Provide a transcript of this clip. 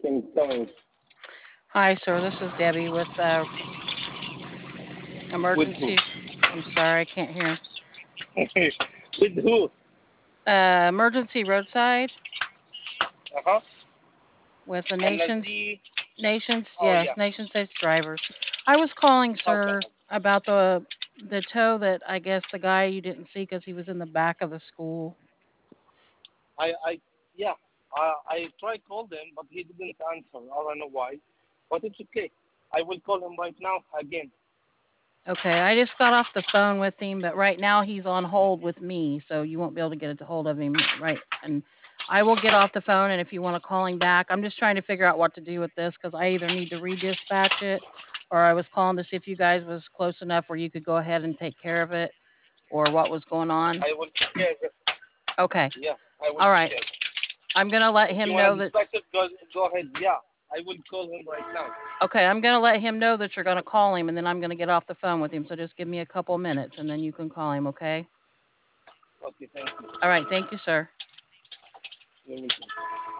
Thanks. Hi, sir. This is Debbie with With who? emergency. I'm sorry, I can't hear. With who? Emergency roadside Uh-huh. with the And nation's oh yeah. yes, nation states drivers. I was calling, How can sir, about the tow that I guess the guy you didn't see because he was in the back of the school. I yeah. I tried call them, but he didn't answer. I don't know why, but it's okay. I will call him right now again. Okay, I just got off the phone with him, but right now he's on hold with me, so you won't be able to get a hold of him right. And I will get off the phone, and if you want to call him back, I'm just trying to figure out what to do with this because I either need to redispatch it, or I was calling to see if you guys was close enough where you could go ahead and take care of it, or what was going on. I will take care of it. Okay, Yeah, I will all take right. care of it. I'm gonna let If you him wanna know that. dispatch it, go ahead. Yeah, I will call him right now. Okay, I'm gonna let him know that you're gonna call him, and then I'm gonna get off the phone with him. So just give me a couple minutes, and then you can call him. Okay. Okay, thank you. All right. Thank you, sir. Let me see.